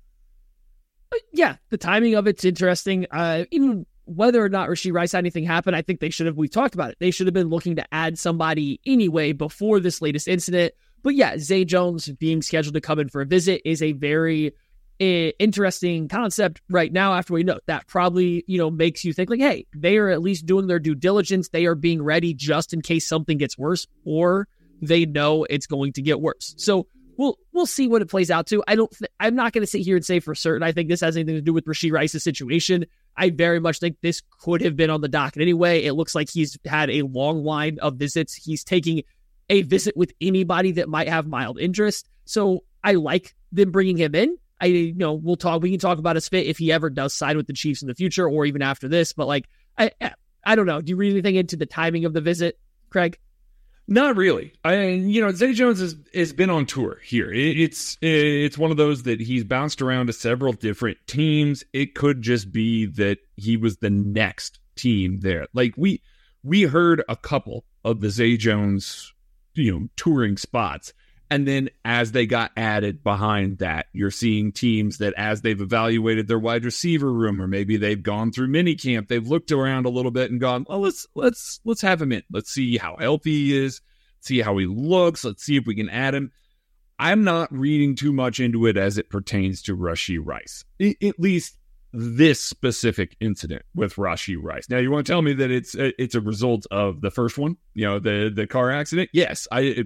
Yeah, the timing of it's interesting. Even whether or not Rashee Rice had anything happen, I think we've talked about it. They should have been looking to add somebody anyway before this latest incident. But yeah, Zay Jones being scheduled to come in for a visit is a very interesting concept right now. After we know that, probably makes you think like, hey, they are at least doing their due diligence. They are being ready just in case something gets worse, or they know it's going to get worse. So we'll see what it plays out to. I'm not going to sit here and say for certain I think this has anything to do with Rashee Rice's situation. I very much think this could have been on the docket anyway. It looks like he's had a long line of visits. He's taking a visit with anybody that might have mild interest. So I like them bringing him in. We can talk about his fit if he ever does sign with the Chiefs in the future or even after this. But like, I don't know. Do you read anything into the timing of the visit, Craig? Not really. Zay Jones has been on tour here. It's one of those that he's bounced around to several different teams. It could just be that he was the next team there. Like we heard a couple of the Zay Jones, touring spots. And then as they got added behind that, you're seeing teams that as they've evaluated their wide receiver room, or maybe they've gone through minicamp, they've looked around a little bit and gone, well, let's have him in. Let's see how healthy he is, see how he looks. Let's see if we can add him. I'm not reading too much into it as it pertains to Rashee Rice, at least this specific incident with Rashee Rice. Now, you want to tell me that it's a result of the first one, the car accident? Yes, I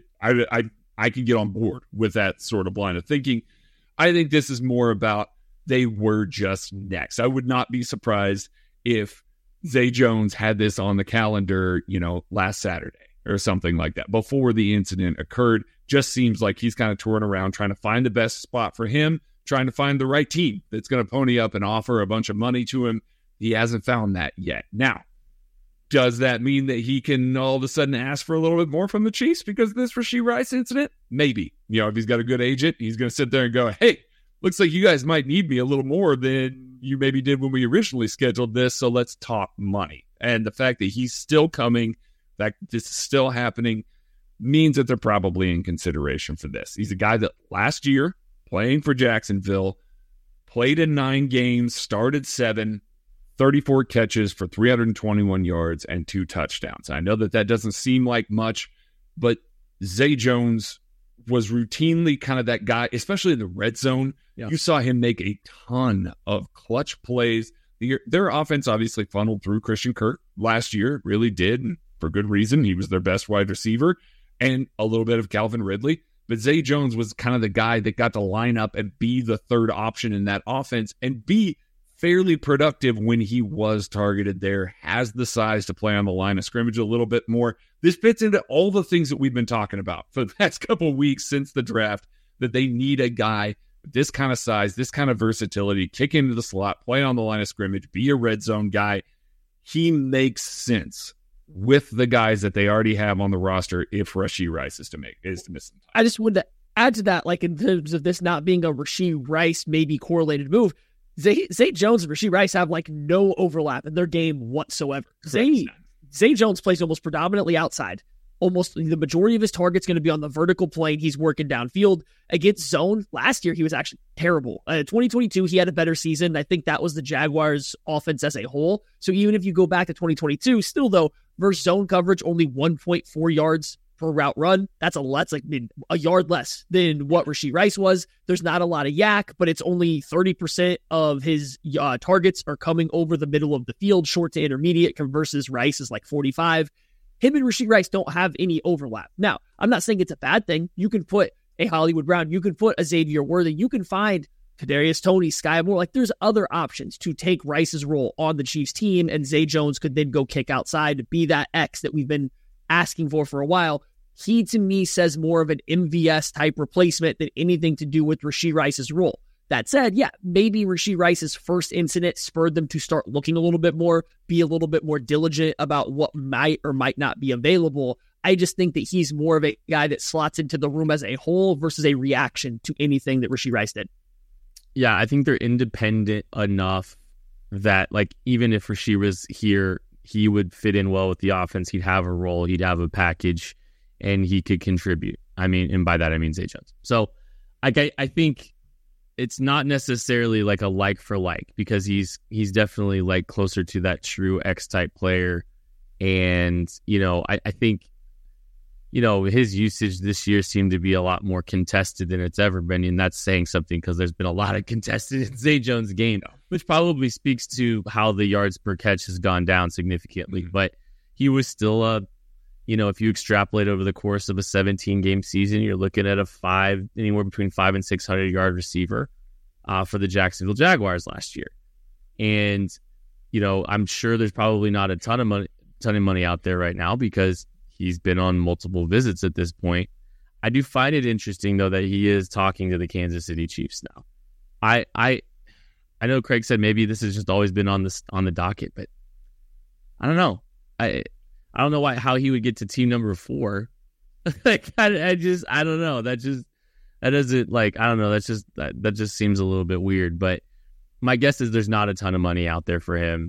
can get on board with that sort of line of thinking. I think this is more about they were just next. I would not be surprised if Zay Jones had this on the calendar, last Saturday or something like that before the incident occurred. Just seems like he's kind of touring around trying to find the best spot for him, trying to find the right team that's going to pony up and offer a bunch of money to him. He hasn't found that yet. Now, does that mean that he can all of a sudden ask for a little bit more from the Chiefs because of this Rashee Rice incident? Maybe. If he's got a good agent, he's going to sit there and go, hey, looks like you guys might need me a little more than you maybe did when we originally scheduled this, so let's talk money. And the fact that he's still coming, that this is still happening, means that they're probably in consideration for this. He's a guy that last year, playing for Jacksonville, played in 9 games, started 7, 34 catches for 321 yards and 2 touchdowns. I know that doesn't seem like much, but Zay Jones was routinely kind of that guy, especially in the red zone. Yeah. You saw him make a ton of clutch plays. Their offense obviously funneled through Christian Kirk last year, really did, and for good reason. He was their best wide receiver, and a little bit of Calvin Ridley. But Zay Jones was kind of the guy that got to line up and be the third option in that offense and be fairly productive when he was targeted there, has the size to play on the line of scrimmage a little bit more. This fits into all the things that we've been talking about for the past couple of weeks since the draft, that they need a guy with this kind of size, this kind of versatility, kick into the slot, play on the line of scrimmage, be a red zone guy. He makes sense with the guys that they already have on the roster if Rashee Rice is to miss them. I just wanted to add to that, like in terms of this not being a Rashee Rice maybe correlated move, Zay Jones and Rashee Rice have like no overlap in their game whatsoever. Zay Jones plays almost predominantly outside. Almost the majority of his targets going to be on the vertical plane. He's working downfield. Against zone, last year he was actually terrible. 2022, he had a better season. I think that was the Jaguars' offense as a whole. So even if you go back to 2022, still though, versus zone coverage, only 1.4 yards per route run. That's a yard less than what Rashee Rice was. There's not a lot of yak, but it's only 30% of his targets are coming over the middle of the field, short to intermediate, versus Rice is like 45. Him and Rashee Rice don't have any overlap. Now, I'm not saying it's a bad thing. You can put a Hollywood Brown, you can put a Xavier Worthy, you can find Kadarius Toney, Sky Moore. Like, there's other options to take Rice's role on the Chiefs team, and Zay Jones could then go kick outside to be that X that we've been asking for a while. he to me says more of an MVS type replacement than anything to do with Rashee Rice's role. That said, yeah, maybe Rashee Rice's first incident spurred them to start looking a little bit more, be a little bit more diligent about what might or might not be available. I just think that he's more of a guy that slots into the room as a whole versus a reaction to anything that Rashee Rice did. Yeah, I think they're independent enough that, like, even if Rashee was here, he would fit in well with the offense. He'd have a role, he'd have a package, and he could contribute. I mean, and by that I mean Zay Jones. So I think it's not necessarily like a like for like, because he's definitely like closer to that true X-type player. And, I think, his usage this year seemed to be a lot more contested than it's ever been. And that's saying something, because there's been a lot of contested in Zay Jones' game, which probably speaks to how the yards per catch has gone down significantly. Mm-hmm. But he was still if you extrapolate over the course of a 17-game season, you're looking at anywhere between 500 and 600 yard receiver for the Jacksonville Jaguars last year. And, I'm sure there's probably not a ton of money out there right now, because he's been on multiple visits at this point. I do find it interesting, though, that he is talking to the Kansas City Chiefs now. I know Craig said maybe this has just always been on the docket, but I don't know. I don't know how he would get to team number 4. Like, I don't know. That doesn't, like, I don't know. That just seems a little bit weird. But my guess is there's not a ton of money out there for him.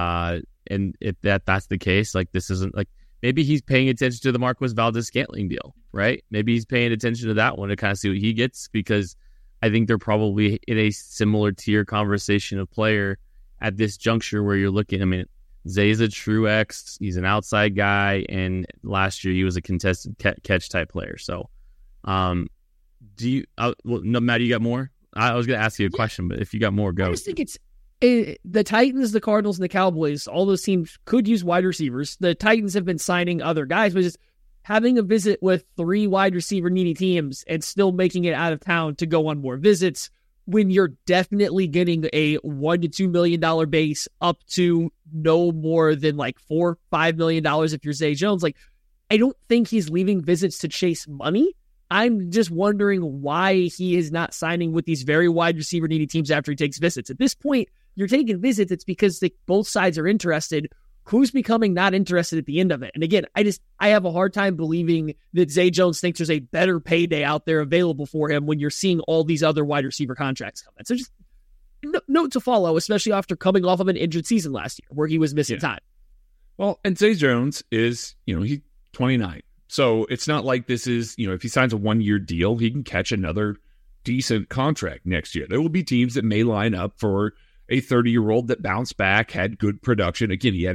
And if that's the case, like, this isn't like, maybe he's paying attention to the Marquez Valdes-Scantling deal, right? Maybe he's paying attention to that one to kind of see what he gets, because I think they're probably in a similar tier conversation of player at this juncture where you're looking. I mean, Zay's a true X. He's an outside guy, and last year he was a contested catch type player. So, Matt, you got more? I was going to ask you a question, but if you got more, go. I just think it's the Titans, the Cardinals, and the Cowboys. All those teams could use wide receivers. The Titans have been signing other guys, but just having a visit with 3 wide receiver needy teams and still making it out of town to go on more visits, when you're definitely getting a $1 to $2 million base up to no more than like $4-5 million if you're Zay Jones. Like, I don't think he's leaving visits to chase money. I'm just wondering why he is not signing with these very wide receiver needy teams after he takes visits. At this point, you're taking visits. It's because both sides are interested. Who's becoming not interested at the end of it? And again, I have a hard time believing that Zay Jones thinks there's a better payday out there available for him when you're seeing all these other wide receiver contracts come in. So just note to follow, especially after coming off of an injured season last year where he was missing time. Well, and Zay Jones is, he's 29. So it's not like this is, if he signs a 1-year deal, he can catch another decent contract next year. There will be teams that may line up for a 30-year-old that bounced back, had good production. Again, he had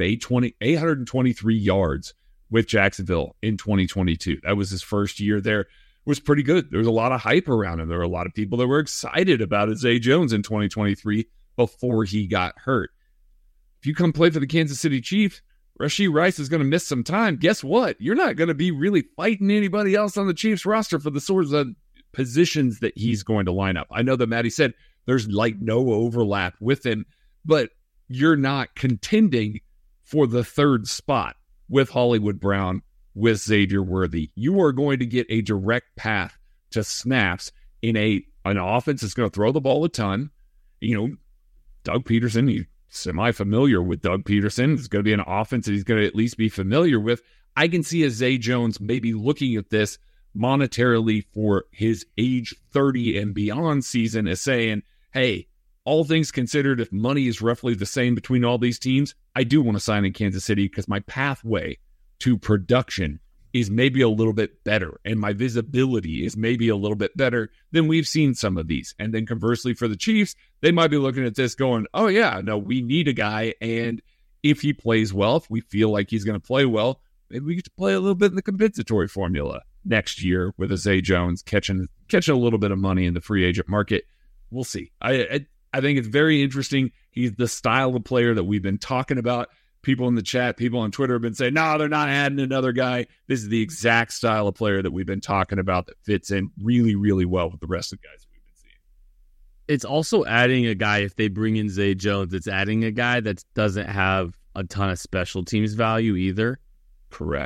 823 yards with Jacksonville in 2022. That was his first year there. It was pretty good. There was a lot of hype around him. There were a lot of people that were excited about Zay Jones in 2023 before he got hurt. If you come play for the Kansas City Chiefs, Rashee Rice is going to miss some time. Guess what? You're not going to be really fighting anybody else on the Chiefs roster for the sorts of positions that he's going to line up. I know that Matty said there's like no overlap with him, but you're not contending for the 3rd spot with Hollywood Brown, with Xavier Worthy. You are going to get a direct path to snaps in an offense that's going to throw the ball a ton. Doug Peterson, he's semi-familiar with Doug Peterson. It's going to be an offense that he's going to at least be familiar with. I can see a Zay Jones maybe looking at this monetarily for his age 30 and beyond season as saying, hey, all things considered, if money is roughly the same between all these teams, I do want to sign in Kansas City because my pathway to production is maybe a little bit better, and my visibility is maybe a little bit better than we've seen some of these. And then conversely for the Chiefs, they might be looking at this going, oh yeah, no, we need a guy, and if he plays well, if we feel like he's going to play well, maybe we get to play a little bit in the compensatory formula next year with a Zay Jones catching a little bit of money in the free agent market. We'll see. I think it's very interesting. He's the style of player that we've been talking about. People in the chat, people on Twitter have been saying, no, they're not adding another guy. This is the exact style of player that we've been talking about that fits in really, really well with the rest of the guys that we've been seeing. It's also adding a guy, if they bring in Zay Jones, it's adding a guy that doesn't have a ton of special teams value either. Correct.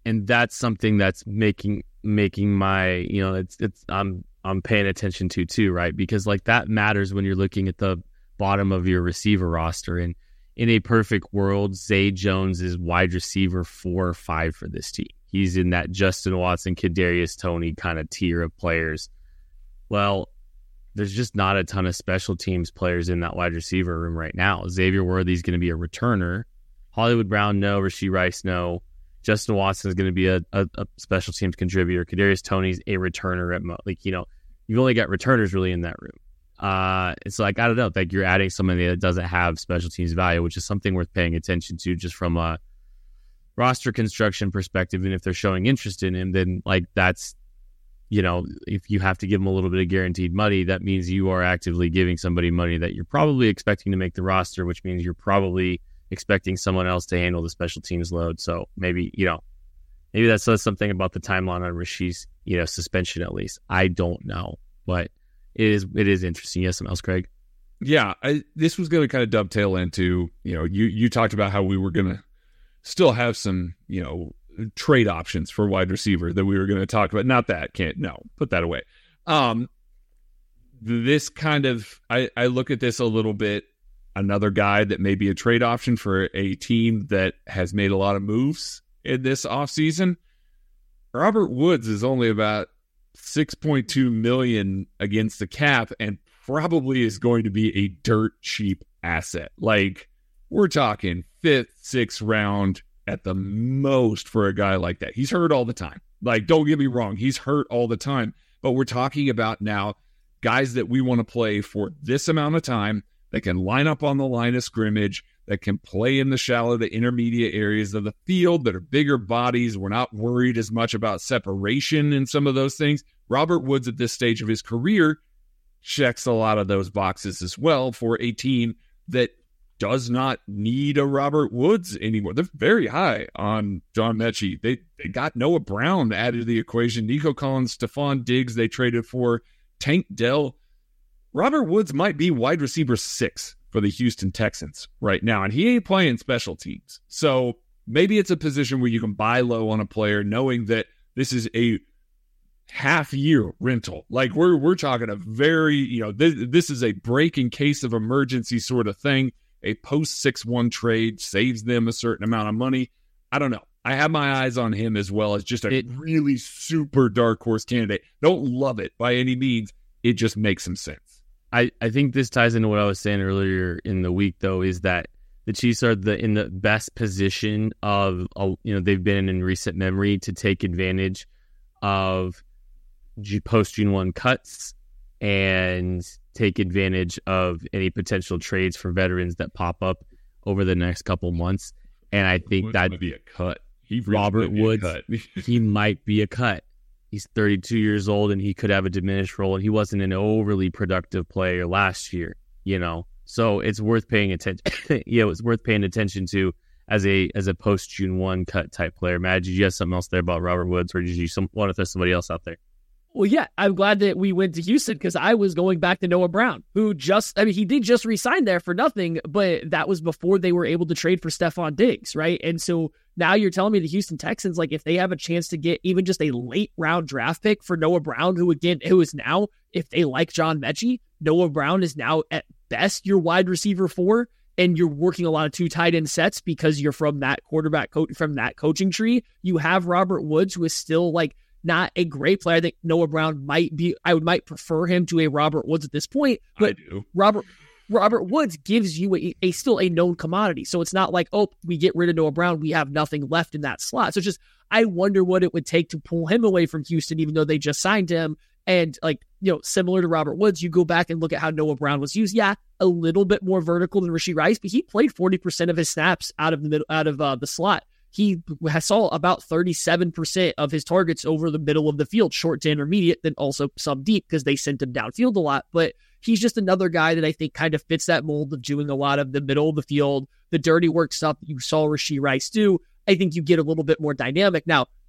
And that's something that's making my, I'm paying attention to too, right? Because like that matters when you're looking at the bottom of your receiver roster. And in a perfect world, Zay Jones is wide receiver 4 or 5 for this team. He's in that Justin Watson, Kadarius Toney kind of tier of players. Well, there's just not a ton of special teams players in that wide receiver room right now. Xavier Worthy's going to be a returner. Hollywood Brown, no. Rasheed Rice, no. Justin Watson is going to be a special teams contributor. Kadarius Toney's a returner at you've only got returners really in that room. It's like, I don't know, like you're adding somebody that doesn't have special teams value, which is something worth paying attention to just from a roster construction perspective. And if they're showing interest in him, then like that's, if you have to give them a little bit of guaranteed money, that means you are actively giving somebody money that you're probably expecting to make the roster, which means you're probably expecting someone else to handle the special teams load. So maybe that says something about the timeline on Rasheed's, suspension at least. I don't know, but it is interesting. Yes, something else, Craig? Yeah, this was going to kind of dovetail into, you talked about how we were going to still have some, trade options for wide receiver that we were going to talk about. Not that, put that away. This kind of, I look at this a little bit, another guy that may be a trade option for a team that has made a lot of moves in this offseason. Robert Woods is only about $6.2 million against the cap and probably is going to be a dirt cheap asset. Like, we're talking 5th, 6th round at the most for a guy like that. He's hurt all the time. Like, don't get me wrong, he's hurt all the time. But we're talking about now guys that we want to play for this amount of time, that can line up on the line of scrimmage, that can play in the shallow to intermediate areas of the field, that are bigger bodies. We're not worried as much about separation and some of those things. Robert Woods at this stage of his career checks a lot of those boxes as well for a team that does not need a Robert Woods anymore. They're very high on John Mechie. They got Noah Brown added to the equation. Nico Collins, Stephon Diggs they traded for, Tank Dell. Robert Woods might be wide receiver 6 for the Houston Texans right now, and he ain't playing special teams. So maybe it's a position where you can buy low on a player knowing that this is a half-year rental. Like, we're talking a very, this is a break in case of emergency sort of thing. A post-6-1 trade saves them a certain amount of money. I don't know. I have my eyes on him as well as just a really super dark horse candidate. Don't love it by any means. It just makes some sense. I think this ties into what I was saying earlier in the week, though, is that the Chiefs are in the best position of, they've been in recent memory to take advantage of post-June 1 cuts and take advantage of any potential trades for veterans that pop up over the next couple months. And I think that might be a cut. Robert Woods, he might be a cut. He's 32 years old and he could have a diminished role, and he wasn't an overly productive player last year, so it's worth paying attention. It's worth paying attention to as a post June 1 cut type player. Matt, did you have something else there about Robert Woods, or did you want to throw somebody else out there? Well, yeah, I'm glad that we went to Houston because I was going back to Noah Brown, who he did just resign there for nothing, but that was before they were able to trade for Stephon Diggs, right? And so now you're telling me the Houston Texans, like, if they have a chance to get even just a late round draft pick for Noah Brown, who is now, if they like John Mechie, Noah Brown is now at best your wide receiver 4, and you're working a lot of 2 tight end sets because you're from that from that coaching tree. You have Robert Woods, who is still like not a great player. I think Noah Brown might prefer him to a Robert Woods at this point, but I do. Robert Woods gives you a still a known commodity. So it's not like, oh, we get rid of Noah Brown, we have nothing left in that slot. So it's just, I wonder what it would take to pull him away from Houston, even though they just signed him. And similar to Robert Woods, you go back and look at how Noah Brown was used. Yeah, a little bit more vertical than Rasheed Rice, but he played 40% of his snaps out of the slot. He saw about 37% of his targets over the middle of the field, short to intermediate, then also some deep because they sent him downfield a lot. But he's just another guy that I think kind of fits that mold of doing a lot of the middle of the field, the dirty work stuff that you saw Rasheed Rice do. I think you get a little bit more dynamic. Now,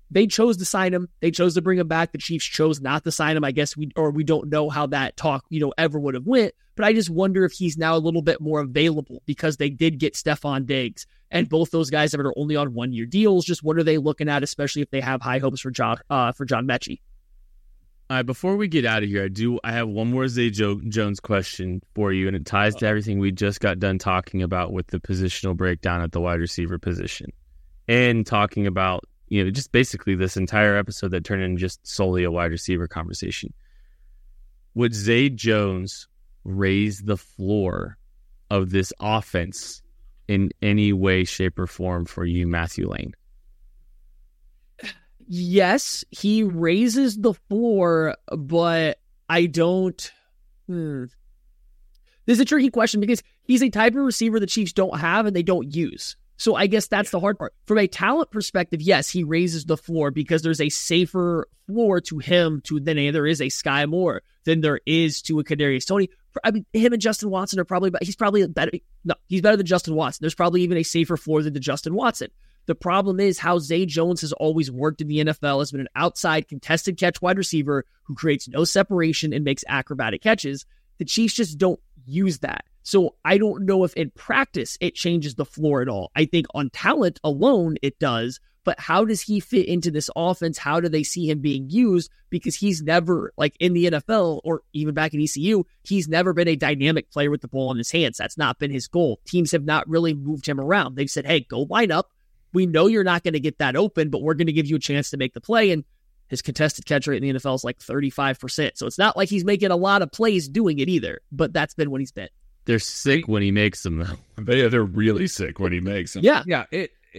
they chose to sign him. They chose to bring him back. The Chiefs chose not to sign him. I guess we don't know how that talk, ever would have went. But I just wonder if he's now a little bit more available because they did get Stephon Diggs, and both those guys are only on 1-year deals. Just what are they looking at, especially if they have high hopes for John Mechie? All right, before we get out of here, I have one more Zay Jones question for you, and it ties to everything we just got done talking about with the positional breakdown at the wide receiver position, and talking about just basically this entire episode that turned into just solely a wide receiver conversation. Would Zay Jones raise the floor of this offense in any way, shape, or form for you, Matthew Lane? Yes, he raises the floor, but I don't. This is a tricky question because he's a type of receiver the Chiefs don't have and they don't use. So I guess that's the hard part. From a talent perspective, yes, he raises the floor because there's a safer floor to him than there is a Sky Moore than there is to a Kadarius Toney. I mean, him and Justin Watson are probably, he's better than Justin Watson. There's probably even a safer floor than the Justin Watson. The problem is how Zay Jones has always worked in the NFL, has been an outside contested catch wide receiver who creates no separation and makes acrobatic catches. The Chiefs just don't use that. So I don't know if in practice it changes the floor at all. I think on talent alone it does, but how does he fit into this offense? How do they see him being used? Because he's never, like in the NFL or even back at ECU, he's never been a dynamic player with the ball in his hands. That's not been his goal. Teams have not really moved him around. They've said, hey, go line up. We know you're not going to get that open, but we're going to give you a chance to make the play. And his contested catch rate in the NFL is like 35%. So it's not like he's making a lot of plays doing it either, but that's been what he's been. They're sick when he makes them, though. They're really sick when he makes them. Yeah. Yeah.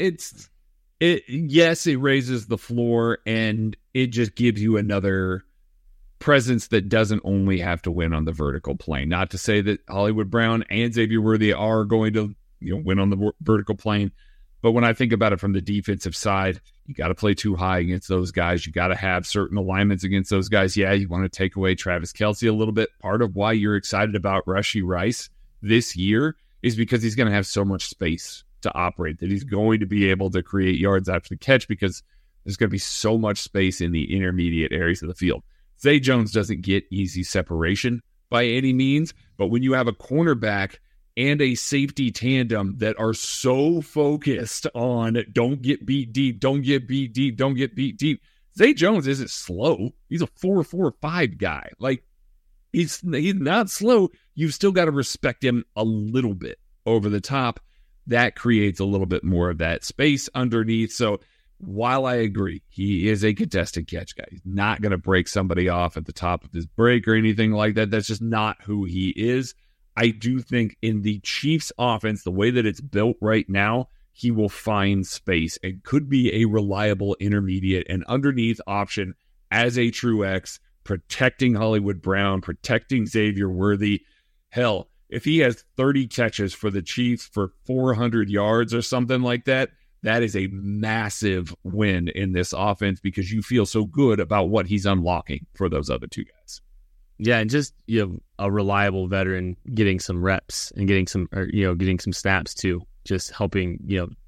Yes, it raises the floor and it just gives you another presence that doesn't only have to win on the vertical plane. Not to say that Hollywood Brown and Xavier Worthy are going to win on the vertical plane. But when I think about it from the defensive side, you got to play too high against those guys. You got to have certain alignments against those guys. Yeah, you want to take away Travis Kelce a little bit. Part of why you're excited about Rashee Rice this year is because he's going to have so much space to operate, that he's going to be able to create yards after the catch because there's going to be so much space in the intermediate areas of the field. Zay Jones doesn't get easy separation by any means, but when you have a cornerback and a safety tandem that are so focused on don't get beat deep, don't get beat deep, don't get beat deep. Zay Jones isn't slow. He's a 4.45 guy. Like, he's not slow. You've still got to respect him a little bit over the top. That creates a little bit more of that space underneath. So while I agree, he is a contested catch guy. He's not going to break somebody off at the top of his break or anything like that. That's just not who he is. I do think in the Chiefs offense, the way that it's built right now, he will find space and could be a reliable intermediate and underneath option as a true X, protecting Hollywood Brown, protecting Xavier Worthy. Hell, if he has 30 catches for the Chiefs for 400 yards or something like that, that is a massive win in this offense because you feel so good about what he's unlocking for those other two guys. Yeah, and just a reliable veteran getting some reps and getting some snaps too, just helping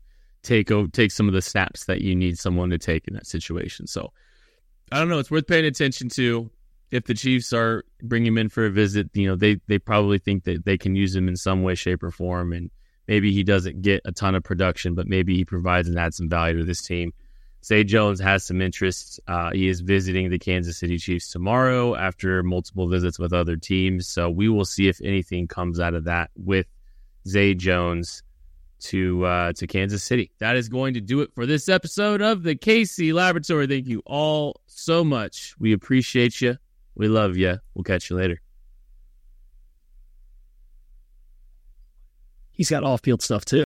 take some of the snaps that you need someone to take in that situation. So I don't know, it's worth paying attention to. If the Chiefs are bringing him in for a visit, they probably think that they can use him in some way, shape, or form, and maybe he doesn't get a ton of production, but maybe he provides and adds some value to this team. Zay Jones has some interest. He is visiting the Kansas City Chiefs tomorrow after multiple visits with other teams. So we will see if anything comes out of that with Zay Jones to Kansas City. That is going to do it for this episode of the KC Laboratory. Thank you all so much. We appreciate you. We love you. We'll catch you later. He's got off-field stuff too.